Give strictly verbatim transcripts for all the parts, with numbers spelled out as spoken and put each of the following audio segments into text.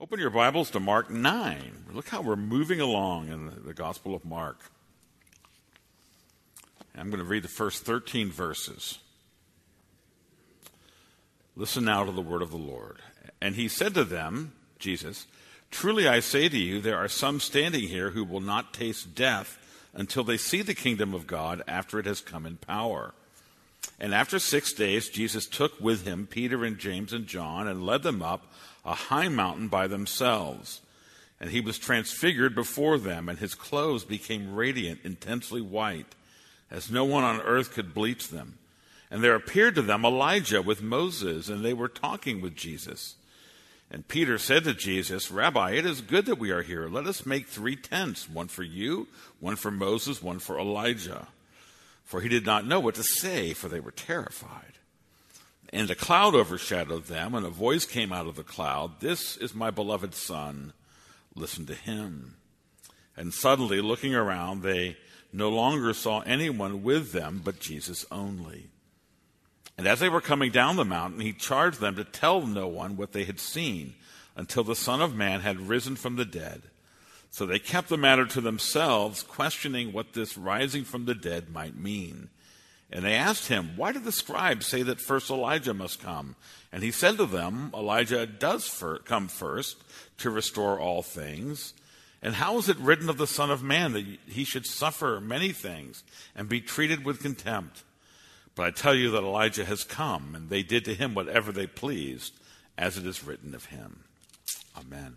Open your Bibles to Mark nine. Look how we're moving along in the, the Gospel of Mark. I'm going to read the first thirteen verses. Listen now to the word of the Lord. And he said to them, Jesus, "Truly I say to you, there are some standing here who will not taste death until they see the kingdom of God after it has come in power." And after six days, Jesus took with him Peter and James and John and led them up a high mountain by themselves. And he was transfigured before them, and his clothes became radiant, intensely white, as no one on earth could bleach them. And there appeared to them Elijah with Moses, and they were talking with Jesus. And Peter said to Jesus, "Rabbi, it is good that we are here. Let us make three tents, one for you, one for Moses, one for Elijah." For he did not know what to say, for they were terrified. And a cloud overshadowed them, and a voice came out of the cloud, "This is my beloved Son. Listen to him." And suddenly, looking around, they no longer saw anyone with them but Jesus only. And as they were coming down the mountain, he charged them to tell no one what they had seen until the Son of Man had risen from the dead. So they kept the matter to themselves, questioning what this rising from the dead might mean. And they asked him, "Why did the scribes say that first Elijah must come?" And he said to them, "Elijah does fir- come first to restore all things. And how is it written of the Son of Man that he should suffer many things and be treated with contempt? But I tell you that Elijah has come, and they did to him whatever they pleased, as it is written of him." Amen.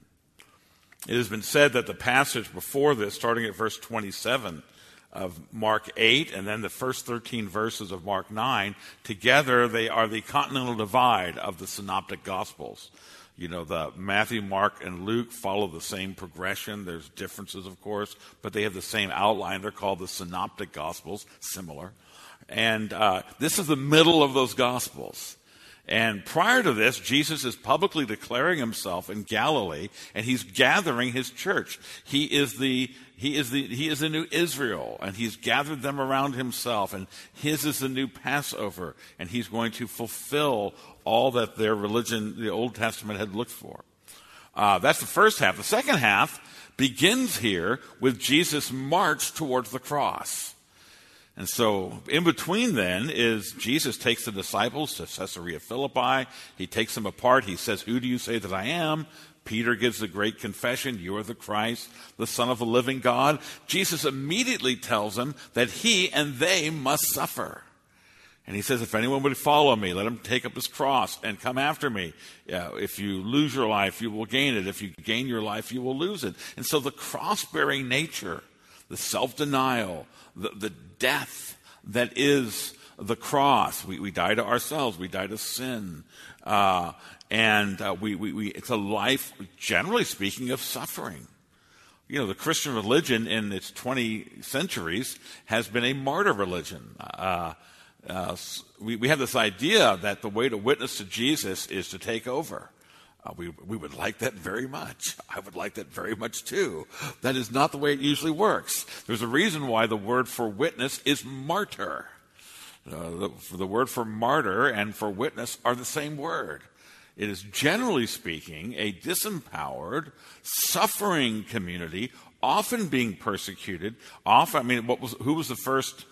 It has been said that the passage before this, starting at verse twenty-seven of Mark eight, and then the first thirteen verses of Mark nine, together they are the continental divide of the synoptic gospels. You know, the Matthew, Mark, and Luke follow the same progression. There's differences, of course, but they have the same outline. They're called the synoptic gospels, similar. And uh, this is the middle of those gospels. And prior to this, Jesus is publicly declaring himself in Galilee, and he's gathering his church. He is the he is the he is the new Israel, and he's gathered them around himself, and his is the new Passover, and he's going to fulfill all that their religion, the Old Testament, had looked for. Uh, that's the first half. The second half begins here with Jesus' march towards the cross. And so in between then is Jesus takes the disciples to Caesarea Philippi. He takes them apart. He says, "Who do you say that I am?" Peter gives the great confession, "You are the Christ, the Son of the living God." Jesus immediately tells them that he and they must suffer. And he says, "If anyone would follow me, let him take up his cross and come after me. Uh, if you lose your life, you will gain it. If you gain your life, you will lose it." And so the cross-bearing nature, the self-denial, the, the death that is the cross. We, we die to ourselves. We die to sin. Uh, and uh, we, we, we, it's a life, generally speaking, of suffering. You know, the Christian religion in its twenty centuries has been a martyr religion. Uh, uh, we, we have this idea that the way to witness to Jesus is to take over. Uh, we, we would like that very much. I would like that very much too. That is not the way it usually works. There's a reason why the word for witness is martyr. Uh, the, the word for martyr and for witness are the same word. It is, generally speaking, a disempowered, suffering community, often being persecuted. Often, I mean, what was who was the first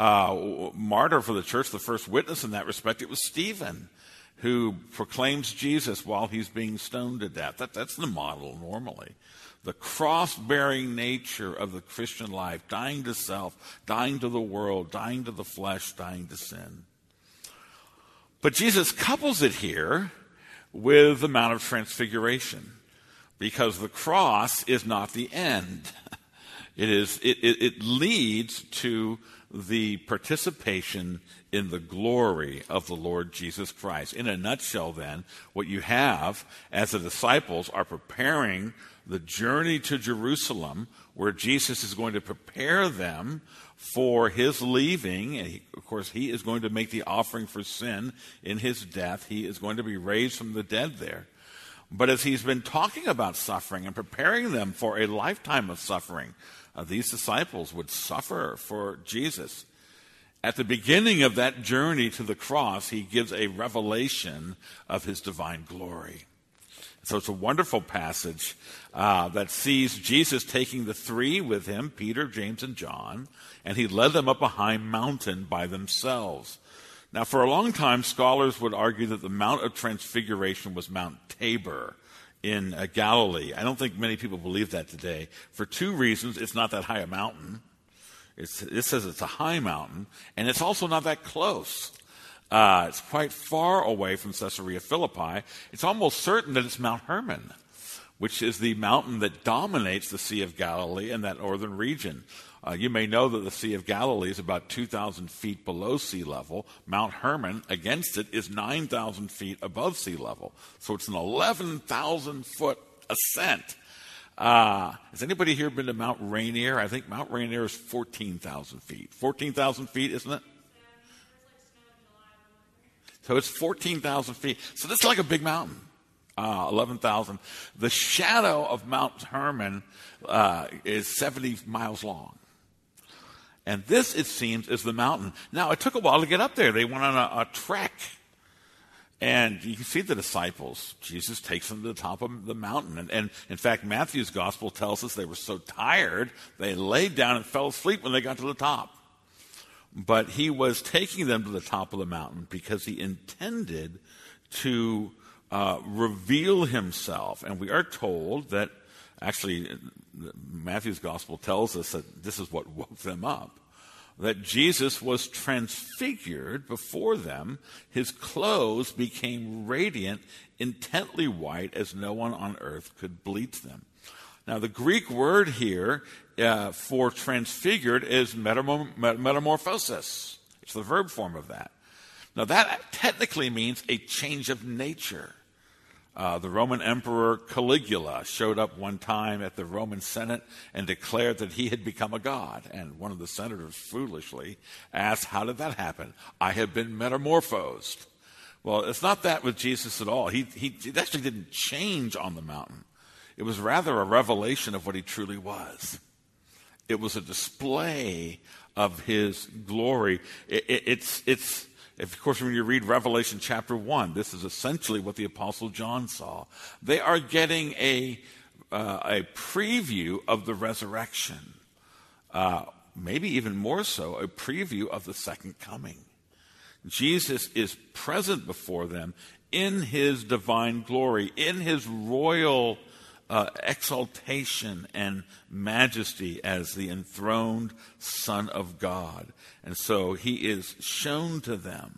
uh, martyr for the church? The first witness in that respect? It was Stephen, who proclaims Jesus while he's being stoned to death. That, that's the model normally. The cross-bearing nature of the Christian life, dying to self, dying to the world, dying to the flesh, dying to sin. But Jesus couples it here with the Mount of Transfiguration, because the cross is not the end. It is. It, it, it leads to the participation in the glory of the Lord Jesus Christ. In a nutshell, then, what you have as the disciples are preparing the journey to Jerusalem, where Jesus is going to prepare them for his leaving. And he, of course, he is going to make the offering for sin in his death. He is going to be raised from the dead there. But as he's been talking about suffering and preparing them for a lifetime of suffering, uh, these disciples would suffer for Jesus. At the beginning of that journey to the cross, he gives a revelation of his divine glory. So it's a wonderful passage uh, that sees Jesus taking the three with him, Peter, James, and John, and he led them up a high mountain by themselves. Now, for a long time, scholars would argue that the Mount of Transfiguration was Mount Tabor in uh, Galilee. I don't think many people believe that today. For two reasons. It's not that high a mountain. It's, it says it's a high mountain, and it's also not that close. Uh, it's quite far away from Caesarea Philippi. It's almost certain that it's Mount Hermon, which is the mountain that dominates the Sea of Galilee in that northern region. Uh, you may know that the Sea of Galilee is about two thousand feet below sea level. Mount Hermon, against it, is nine thousand feet above sea level. So it's an eleven thousand foot ascent. Uh, has anybody here been to Mount Rainier? I think Mount Rainier is fourteen thousand feet. fourteen thousand feet, isn't it? So it's fourteen thousand feet. So this is like a big mountain, uh, eleven thousand. The shadow of Mount Hermon uh, is seventy miles long. And this, it seems, is the mountain. Now, it took a while to get up there. They went on a, a trek. And you can see the disciples. Jesus takes them to the top of the mountain. And, and in fact, Matthew's gospel tells us they were so tired, they laid down and fell asleep when they got to the top. But he was taking them to the top of the mountain because he intended to uh, reveal himself. And we are told that, actually, Matthew's gospel tells us that this is what woke them up, that Jesus was transfigured before them. His clothes became radiant, intently white, as no one on earth could bleach them. Now, the Greek word here uh, for transfigured is metamor- metamorphosis. It's the verb form of that. Now, that technically means a change of nature. Uh, the Roman Emperor Caligula showed up one time at the Roman Senate and declared that he had become a god. And one of the senators foolishly asked, how did that happen? I have been metamorphosed. Well, it's not that with Jesus at all. He, he, he actually didn't change on the mountain. It was rather a revelation of what he truly was. It was a display of his glory. It, it, it's, it's, if, of course, when you read Revelation chapter one, this is essentially what the Apostle John saw. They are getting a, uh, a preview of the resurrection, uh, maybe even more so, a preview of the second coming. Jesus is present before them in his divine glory, in his royal Uh, exaltation and majesty as the enthroned Son of God. And so he is shown to them.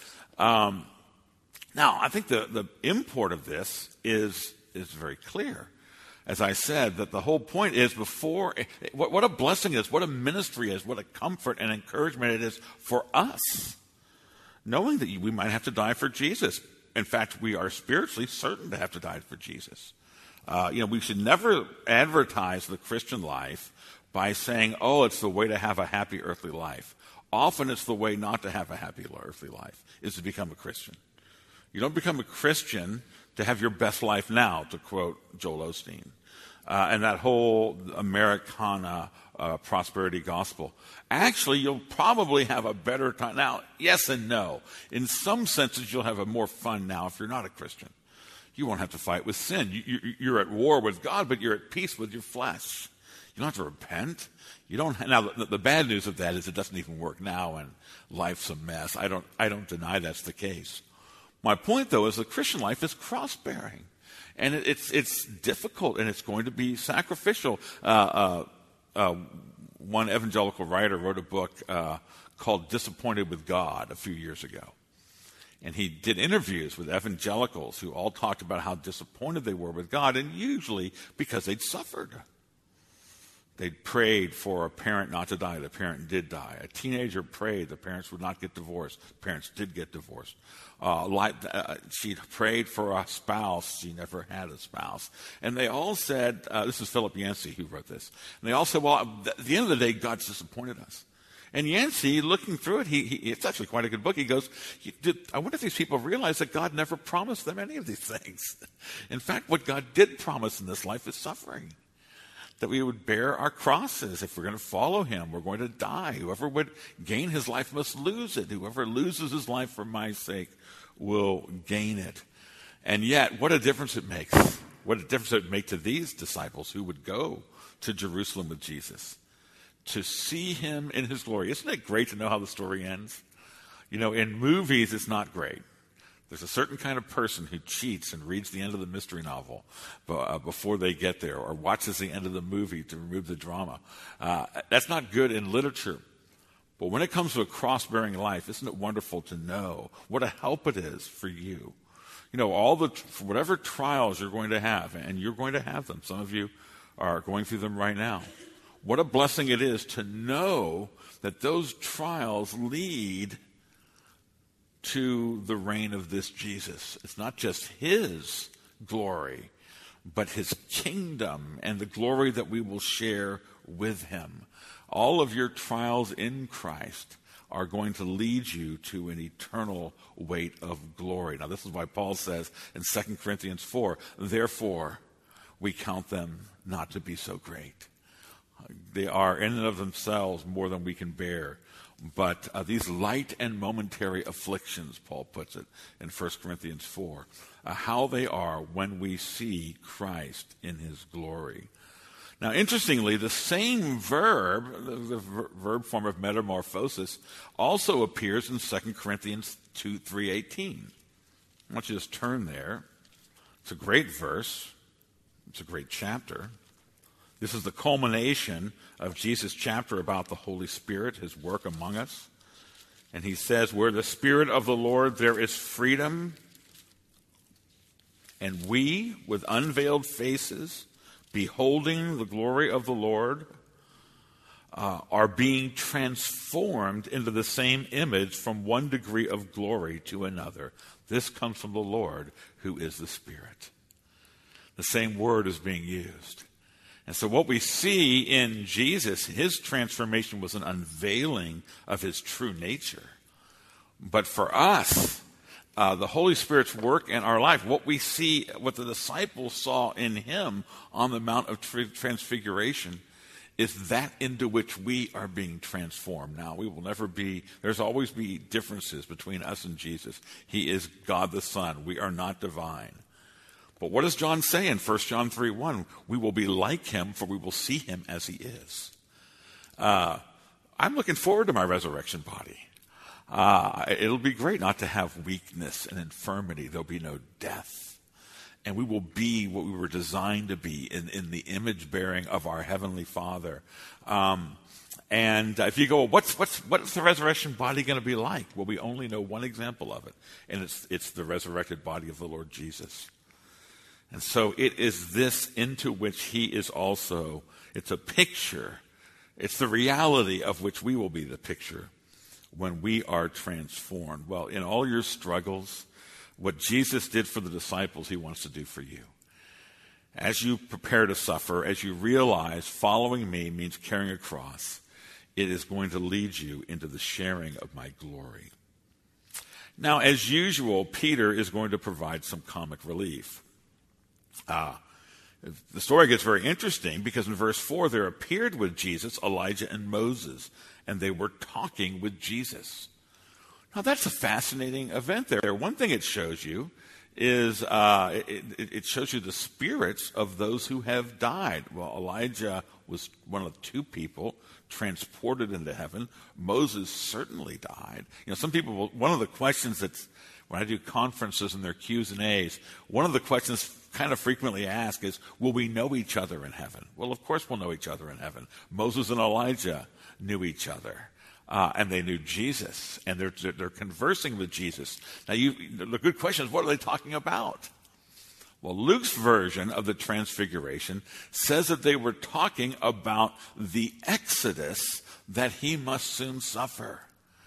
Um, now, I think the, the import of this is, is very clear. As I said, that the whole point is before, what, what a blessing it is, what a ministry is, what a comfort and encouragement it is for us, knowing that we might have to die for Jesus. In fact, we are spiritually certain to have to die for Jesus. Uh, you know, we should never advertise the Christian life by saying, oh, it's the way to have a happy earthly life. Often it's the way not to have a happy earthly life, is to become a Christian. You don't become a Christian to have your best life now, to quote Joel Osteen. Uh, and that whole Americana uh, prosperity gospel. Actually, you'll probably have a better time. Now, yes and no. In some senses, you'll have a more fun now if you're not a Christian. You won't have to fight with sin. You, you, you're at war with God, but you're at peace with your flesh. You don't have to repent. You don't. Now, the, the bad news of that is it doesn't even work now, and life's a mess. I don't. I don't deny that's the case. My point, though, is the Christian life is cross-bearing, and it, it's it's difficult, and it's going to be sacrificial. Uh, uh, uh, one evangelical writer wrote a book uh, called "Disappointed with God" a few years ago. And he did interviews with evangelicals who all talked about how disappointed they were with God, and usually because they'd suffered. They'd prayed for a parent not to die. The parent did die. A teenager prayed the parents would not get divorced. The parents did get divorced. Uh, like, uh, she prayed for a spouse. She never had a spouse. And they all said, uh, this is Philip Yancey who wrote this, and they all said, well, at the end of the day, God's disappointed us. And Yancey, looking through it, he, he, it's actually quite a good book. He goes, did, I wonder if these people realize that God never promised them any of these things. In fact, what God did promise in this life is suffering. That we would bear our crosses. If we're going to follow him, we're going to die. Whoever would gain his life must lose it. Whoever loses his life for my sake will gain it. And yet, what a difference it makes. What a difference it would make to these disciples who would go to Jerusalem with Jesus to see him in his glory. Isn't it great to know how the story ends? You know, in movies, it's not great. There's a certain kind of person who cheats and reads the end of the mystery novel uh, before they get there, or watches the end of the movie to remove the drama. Uh, that's not good in literature. But when it comes to a cross-bearing life, isn't it wonderful to know what a help it is for you? You know, all the whatever trials you're going to have, and you're going to have them. Some of you are going through them right now. What a blessing it is to know that those trials lead to the reign of this Jesus. It's not just his glory, but his kingdom and the glory that we will share with him. All of your trials in Christ are going to lead you to an eternal weight of glory. Now, this is why Paul says in Second Corinthians four, therefore, we count them not to be so great. They are in and of themselves more than we can bear. But uh, these light and momentary afflictions, Paul puts it in First Corinthians four, uh, how they are when we see Christ in his glory. Now, interestingly, the same verb, the, the ver- verb form of metamorphosis, also appears in Second Corinthians two, three eighteen. I want you to just turn there. It's a great verse. It's a great chapter. This is the culmination of Jesus' chapter about the Holy Spirit, his work among us. And he says, where the Spirit of the Lord, there is freedom. And we, with unveiled faces, beholding the glory of the Lord, uh, are being transformed into the same image from one degree of glory to another. This comes from the Lord, who is the Spirit. The same word is being used. And so what we see in Jesus, his transformation was an unveiling of his true nature. But for us, uh, the Holy Spirit's work in our life, what we see, what the disciples saw in him on the Mount of Transfiguration, is that into which we are being transformed. Now, we will never be, there's always be differences between us and Jesus. He is God the Son. We are not divine. But what does John say in First John three one? We will be like him, for we will see him as he is. Uh, I'm looking forward to my resurrection body. Uh, it'll be great not to have weakness and infirmity. There'll be no death. And we will be what we were designed to be in, in the image bearing of our Heavenly Father. Um, and if you go, well, what's, what's, what's the resurrection body going to be like? Well, we only know one example of it, and it's, it's the resurrected body of the Lord Jesus. And so it is this into which he is also, it's a picture, it's the reality of which we will be the picture when we are transformed. Well, in all your struggles, what Jesus did for the disciples, he wants to do for you. As you prepare to suffer, as you realize following me means carrying a cross, it is going to lead you into the sharing of my glory. Now, as usual, Peter is going to provide some comic relief. Uh, the story gets very interesting because in verse four, there appeared with Jesus Elijah and Moses, and they were talking with Jesus. Now, that's a fascinating event there. One thing it shows you is uh, it, it shows you the spirits of those who have died. Well, Elijah was one of the two people transported into heaven. Moses certainly died. You know, some people will, one of the questions that's, when I do conferences and their Q's and A's, one of the questions kind of frequently asked is, will we know each other in heaven? Well, of course we'll know each other in heaven. Moses and Elijah knew each other. Uh, and they knew Jesus, and they're, they're conversing with Jesus. Now, you, the good question is, what are they talking about? Well, Luke's version of the Transfiguration says that they were talking about the exodus that he must soon suffer.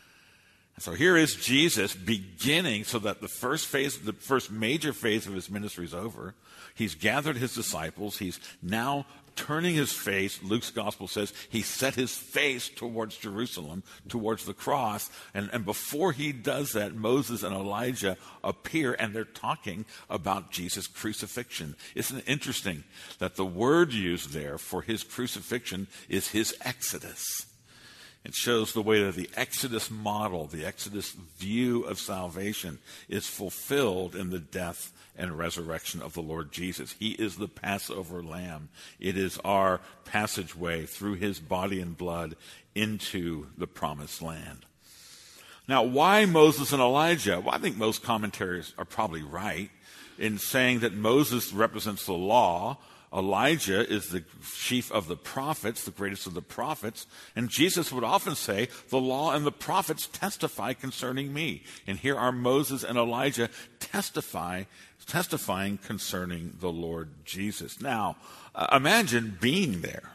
So here is Jesus beginning, so that the first phase, the first major phase of his ministry is over. He's gathered his disciples. He's now turning his face. Luke's gospel says he set his face towards Jerusalem, towards the cross. And, and before he does that, Moses and Elijah appear, and they're talking about Jesus' crucifixion. Isn't it interesting that the word used there for his crucifixion is his exodus? It shows the way that the Exodus model, the Exodus view of salvation, is fulfilled in the death and resurrection of the Lord Jesus. He is the Passover lamb. It is our passageway through his body and blood into the promised land. Now, why Moses and Elijah? Well, I think most commentaries are probably right in saying that Moses represents the law, Elijah is the chief of the prophets, the greatest of the prophets, and Jesus would often say, the law and the prophets testify concerning me. And here are Moses and Elijah testify, testifying concerning the Lord Jesus. Now, uh, imagine being there.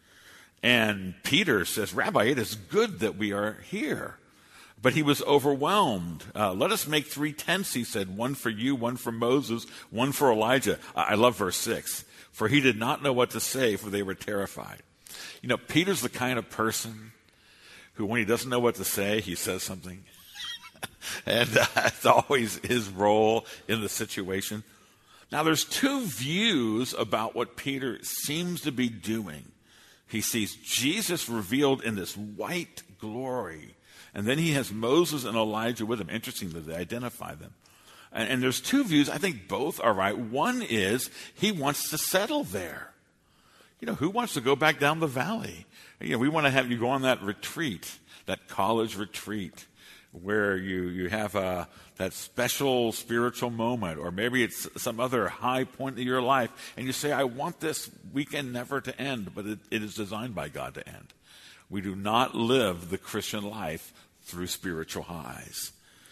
And Peter says, Rabbi, it is good that we are here. But he was overwhelmed. Uh, let us make three tents, he said, one for you, one for Moses, one for Elijah. I, I love verse six. For he did not know what to say, for they were terrified. You know, Peter's the kind of person who, when he doesn't know what to say, he says something. and uh, it's always his role in the situation. Now, there's two views about what Peter seems to be doing. He sees Jesus revealed in this white glory, and then he has Moses and Elijah with him. Interesting that they identify them. And, and there's two views. I think both are right. One is he wants to settle there. You know, who wants to go back down the valley? You know, we want to have you go on that retreat, that college retreat, where you, you have a, that special spiritual moment, or maybe it's some other high point in your life, and you say, I want this weekend never to end, but it, it is designed by God to end. We do not live the Christian life through spiritual highs.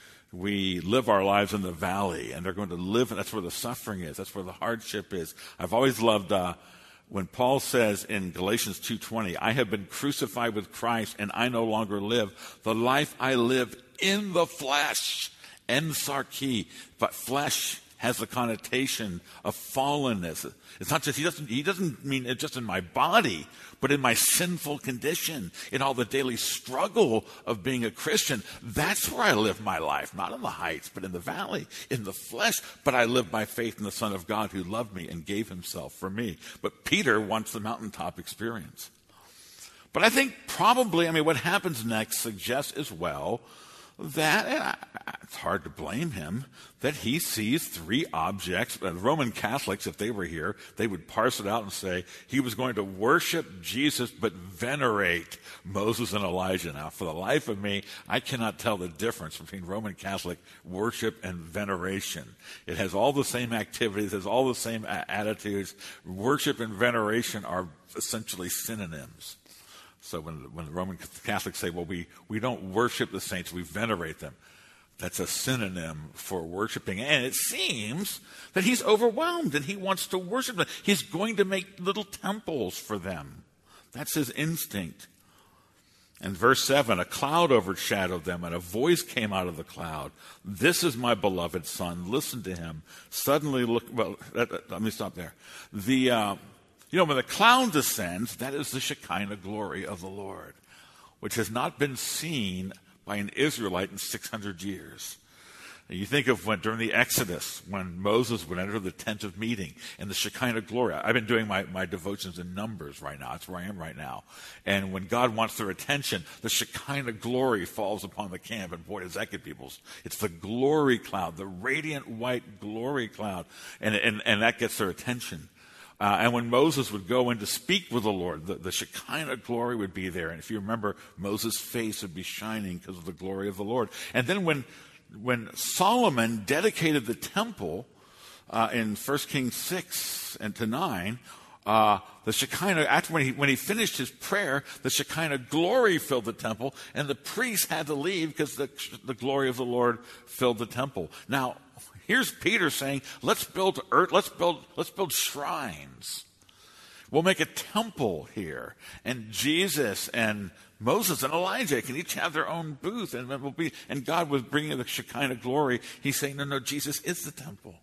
We live our lives in the valley, and they're going to live, and that's where the suffering is. That's where the hardship is. I've always loved uh, when Paul says in Galatians two twenty, I have been crucified with Christ, and I no longer live. The life I live in the flesh, en sarki, but flesh has the connotation of fallenness. It's not just, he doesn't, he doesn't mean it just in my body, but in my sinful condition, in all the daily struggle of being a Christian. That's where I live my life, not in the heights, but in the valley, in the flesh. But I live by faith in the Son of God who loved me and gave himself for me. But Peter wants the mountaintop experience. But I think probably, I mean, what happens next suggests as well that, and I, it's hard to blame him, that he sees three objects. Uh, Roman Catholics, if they were here, they would parse it out and say he was going to worship Jesus but venerate Moses and Elijah. Now, for the life of me, I cannot tell the difference between Roman Catholic worship and veneration. It has all the same activities, it has all the same a- attitudes. Worship and veneration are essentially synonyms. So when, when the Roman Catholics say, well, we, we don't worship the saints, we venerate them, that's a synonym for worshiping. And it seems that he's overwhelmed and he wants to worship them. He's going to make little temples for them. That's his instinct. And verse seven, a cloud overshadowed them and a voice came out of the cloud. This is my beloved son. Listen to him. Suddenly look, well, let, let me stop there. The... Uh, You know, when the cloud descends, that is the Shekinah glory of the Lord, which has not been seen by an Israelite in six hundred years. And you think of when, during the Exodus, when Moses would enter the tent of meeting and the Shekinah glory. I've been doing my, my devotions in Numbers right now. That's where I am right now. And when God wants their attention, the Shekinah glory falls upon the camp. And boy, does that get people's. It's the glory cloud, the radiant white glory cloud. And, and, and that gets their attention. Uh, and when Moses would go in to speak with the Lord, the, the Shekinah glory would be there. And if you remember, Moses' face would be shining because of the glory of the Lord. And then when when Solomon dedicated the temple uh, in First Kings six and to nine, uh, the Shekinah, after when he, when he finished his prayer, the Shekinah glory filled the temple, and the priests had to leave because the, the glory of the Lord filled the temple. Now, here's Peter saying, let's build earth, let's build, let's build shrines. We'll make a temple here. And Jesus and Moses and Elijah can each have their own booth, and it will be, and God was bringing the Shekinah glory. He's saying, no, no, Jesus is the temple.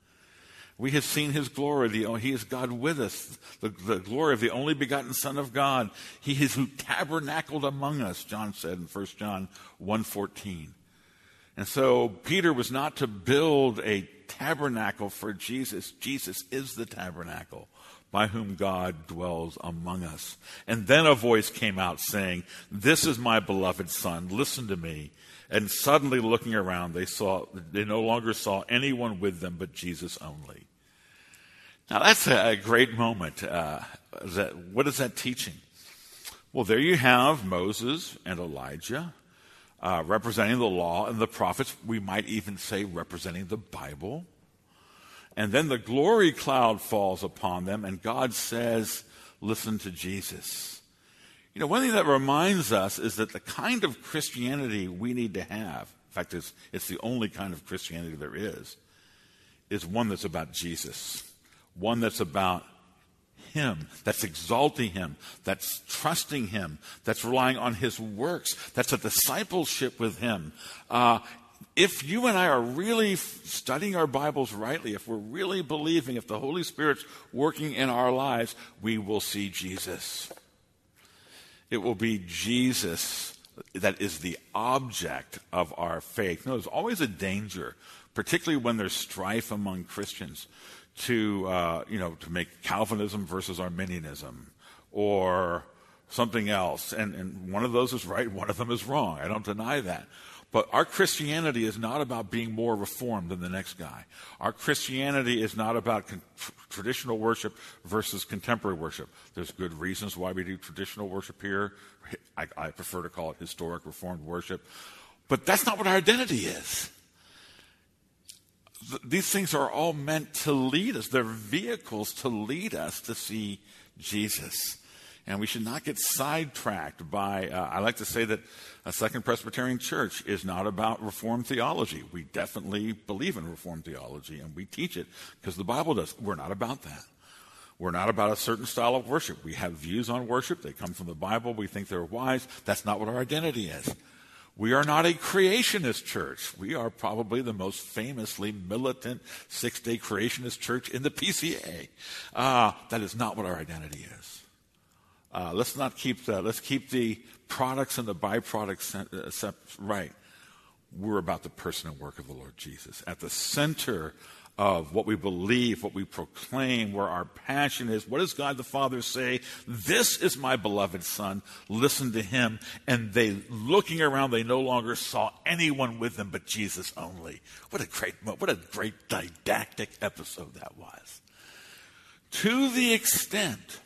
We have seen his glory. The, he is God with us. The, the glory of the only begotten Son of God. He is who tabernacled among us, John said in First John one fourteen. And so Peter was not to build a tabernacle for Jesus. Jesus is the tabernacle. by whom God dwells among us. And then a voice came out saying, this is my beloved Son, listen to me. And suddenly looking around, they saw they no longer saw anyone with them but Jesus only. Now that's a, a great moment. Uh, is that, what is that teaching? Well, there you have Moses and Elijah uh, representing the law and the prophets. We might even say representing the Bible. And then the glory cloud falls upon them, and God says, listen to Jesus. You know, one thing that reminds us is that the kind of Christianity we need to have, in fact, it's, it's the only kind of Christianity there is, is one that's about Jesus, one that's about Him, that's exalting Him, that's trusting Him, that's relying on His works, that's a discipleship with Him. Uh, if you and I are really studying our Bibles rightly, if we're really believing, if the Holy Spirit's working in our lives, we will see Jesus. It will be Jesus that is the object of our faith. You know, there's always a danger, particularly when there's strife among Christians, to uh, you know to make Calvinism versus Arminianism or something else. And, and one of those is right, one of them is wrong. I don't deny that. But our Christianity is not about being more reformed than the next guy. Our Christianity is not about con- traditional worship versus contemporary worship. There's good reasons why we do traditional worship here. I, I prefer to call it historic reformed worship. But that's not what our identity is. Th- these things are all meant to lead us. They're vehicles to lead us to see Jesus. And we should not get sidetracked by, uh, I like to say that a Second Presbyterian Church is not about Reformed theology. We definitely believe in Reformed theology, and we teach it because the Bible does. We're not about that. We're not about a certain style of worship. We have views on worship. They come from the Bible. We think they're wise. That's not what our identity is. We are not a creationist church. We are probably the most famously militant six-day creationist church in the P C A. Uh, that is not what our identity is. Uh, let's not keep the, let's keep the products and the byproducts uh, right. We're about the person and work of the Lord Jesus. At the center of what we believe, what we proclaim, where our passion is, what does God the Father say? This is my beloved Son. Listen to Him. And they, looking around, they no longer saw anyone with them but Jesus only. What a great, what a great didactic episode that was. To the extent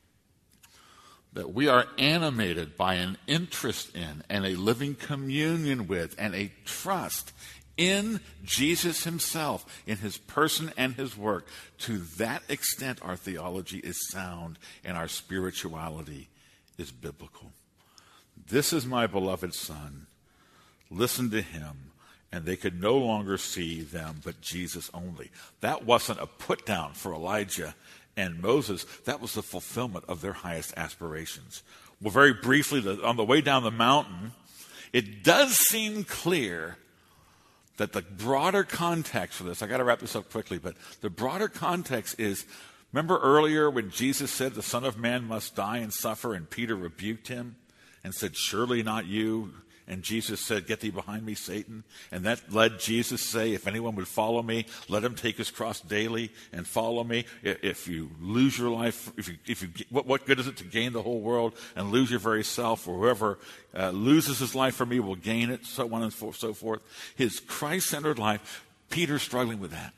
that we are animated by an interest in and a living communion with and a trust in Jesus Himself, in His person and His work, to that extent our theology is sound and our spirituality is biblical. This is my beloved Son. Listen to Him. And they could no longer see them but Jesus only. That wasn't a put down for Elijah and Moses. That was the fulfillment of their highest aspirations. Well, very briefly, the, on the way down the mountain, it does seem clear that the broader context for this, I got to wrap this up quickly, but the broader context is, remember earlier when Jesus said the Son of Man must die and suffer, and Peter rebuked him and said, surely not you. And Jesus said, get thee behind me, Satan. And that led Jesus to say, if anyone would follow me, let him take his cross daily and follow me. If you lose your life, if you, if you, what, what good is it to gain the whole world and lose your very self? Or whoever uh, loses his life for me will gain it, so on and so forth. His Christ-centered life, Peter's struggling with that.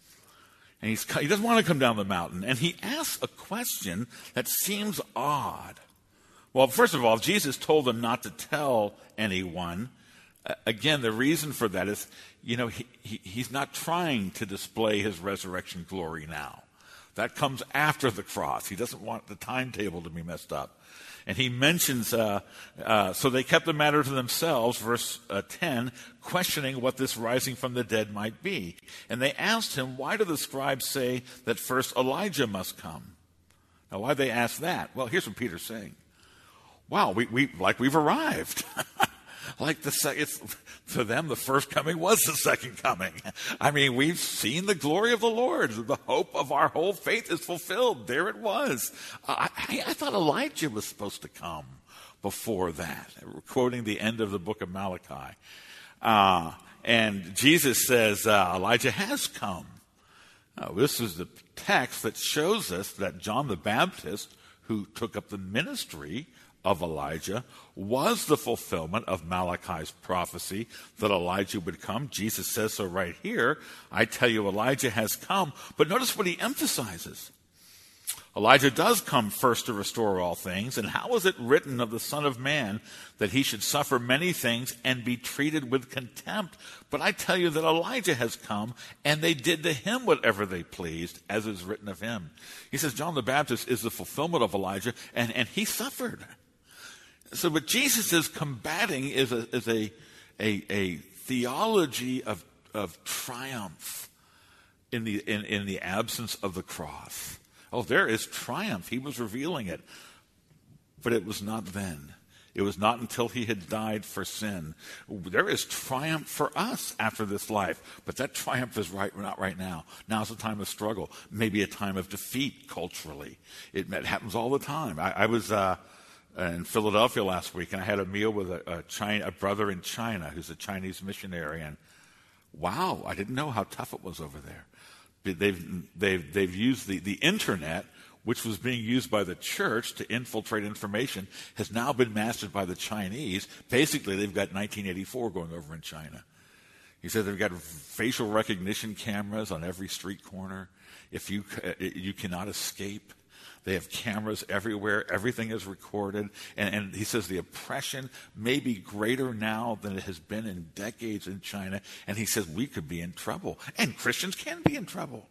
And he's, he doesn't want to come down the mountain. And he asks a question that seems odd. Well, first of all, Jesus told them not to tell anyone. Uh, again, the reason for that is, you know, he, he, he's not trying to display his resurrection glory now. That comes after the cross. He doesn't want the timetable to be messed up. And he mentions, uh, uh, so they kept the matter to themselves, verse uh, ten, questioning what this rising from the dead might be. And they asked him, why do the scribes say that first Elijah must come? Now, why they ask that? Well, here's what Peter's saying. Wow, we, we like we've arrived. Like the sec- it's, to them, the first coming was the second coming. I mean, we've seen the glory of the Lord. The hope of our whole faith is fulfilled. There it was. Uh, I, I thought Elijah was supposed to come before that. We're quoting the end of the book of Malachi. Uh, and Jesus says uh, Elijah has come. Now, this is the text that shows us that John the Baptist, who took up the ministry of Elijah, was the fulfillment of Malachi's prophecy that Elijah would come. Jesus says so right here. I tell you, Elijah has come. But notice what he emphasizes. Elijah does come first to restore all things. And how is it written of the Son of Man that he should suffer many things and be treated with contempt? But I tell you that Elijah has come, and they did to him whatever they pleased, as is written of him. He says John the Baptist is the fulfillment of Elijah, and, and he suffered. So what Jesus is combating is a, is a, a, a theology of, of triumph in the, in, in the absence of the cross. Oh, there is triumph. He was revealing it. But it was not then. It was not until he had died for sin. There is triumph for us after this life. But that triumph is right not right now. Now's a time of struggle. Maybe a time of defeat culturally. It, it happens all the time. I, I was uh, in Philadelphia last week, and I had a meal with a, a, China, a brother in China who's a Chinese missionary. And wow, I didn't know how tough it was over there. They've, they've, they've used the, the internet, which was being used by the church to infiltrate information, has now been mastered by the Chinese. Basically, they've got nineteen eighty-four going over in China. He said they've got facial recognition cameras on every street corner. If you, you cannot escape. They have cameras everywhere. Everything is recorded. And, and he says the oppression may be greater now than it has been in decades in China. And he says we could be in trouble. And Christians can be in trouble.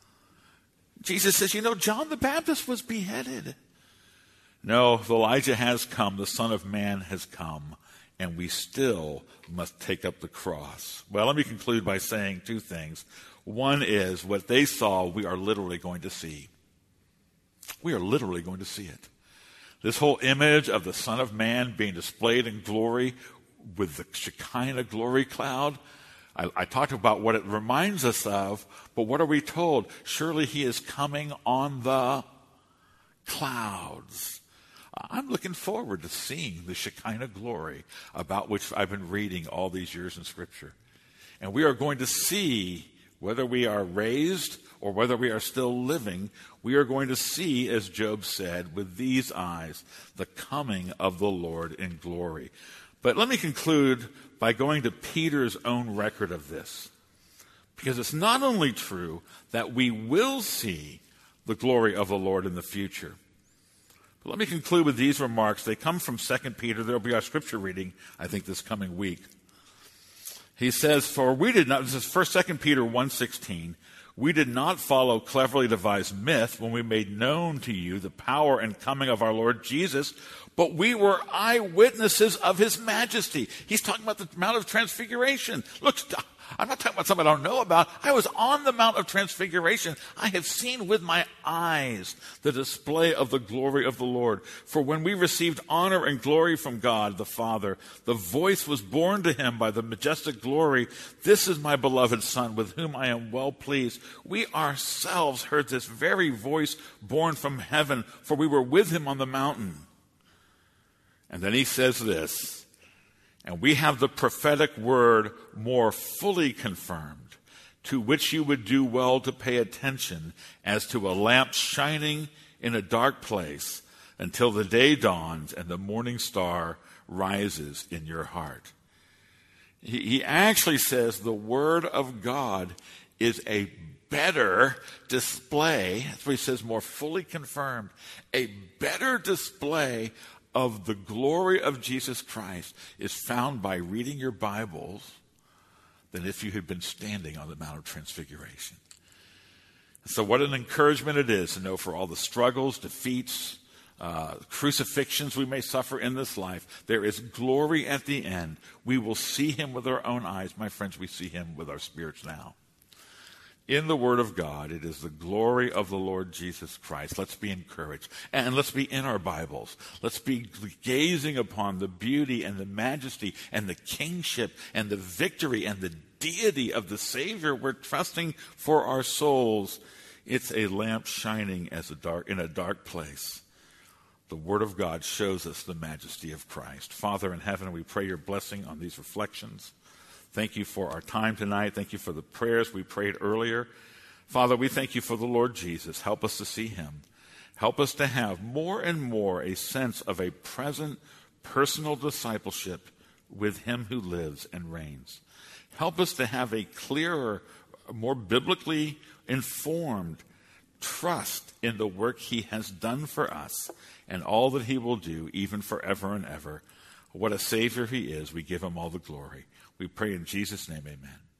Jesus says, you know, John the Baptist was beheaded. No, Elijah has come. The Son of Man has come. And we still must take up the cross. Well, let me conclude by saying two things. One is what they saw, we are literally going to see. We are literally going to see it. This whole image of the Son of Man being displayed in glory with the Shekinah glory cloud, I, I talked about what it reminds us of, but what are we told? Surely he is coming on the clouds. I'm looking forward to seeing the Shekinah glory about which I've been reading all these years in Scripture. And we are going to see, whether we are raised or whether we are still living, we are going to see, as Job said, with these eyes, the coming of the Lord in glory. But let me conclude by going to Peter's own record of this. Because it's not only true that we will see the glory of the Lord in the future. But let me conclude with these remarks. They come from Second Peter. There will be our scripture reading, I think, this coming week. He says, for we did not, this is First, Second Peter one sixteen, we did not follow cleverly devised myth when we made known to you the power and coming of our Lord Jesus, but we were eyewitnesses of his majesty. He's talking about the Mount of Transfiguration. Look, I'm not talking about something I don't know about. I was on the Mount of Transfiguration. I have seen with my eyes the display of the glory of the Lord. For when we received honor and glory from God the Father, the voice was borne to him by the majestic glory, this is my beloved Son, with whom I am well pleased. We ourselves heard this very voice borne from heaven, for we were with him on the mountain. And then he says this, and we have the prophetic word more fully confirmed, to which you would do well to pay attention as to a lamp shining in a dark place until the day dawns and the morning star rises in your heart. He, he actually says the word of God is a better display. That's what he says, more fully confirmed. A better display of the glory of Jesus Christ is found by reading your Bibles than if you had been standing on the Mount of Transfiguration. So what an encouragement it is to know for all the struggles, defeats, uh, crucifixions we may suffer in this life, there is glory at the end. We will see him with our own eyes. My friends, we see him with our spirits now. In the Word of God, it is the glory of the Lord Jesus Christ. Let's be encouraged. And let's be in our Bibles. Let's be gazing upon the beauty and the majesty and the kingship and the victory and the deity of the Savior we're trusting for our souls. It's a lamp shining as a dark in a dark place. The Word of God shows us the majesty of Christ. Father in heaven, we pray your blessing on these reflections. Thank you for our time tonight. Thank you for the prayers we prayed earlier. Father, we thank you for the Lord Jesus. Help us to see him. Help us to have more and more a sense of a present personal discipleship with him who lives and reigns. Help us to have a clearer, more biblically informed trust in the work he has done for us and all that he will do even forever and ever. What a Savior he is. We give him all the glory. We pray in Jesus' name, amen.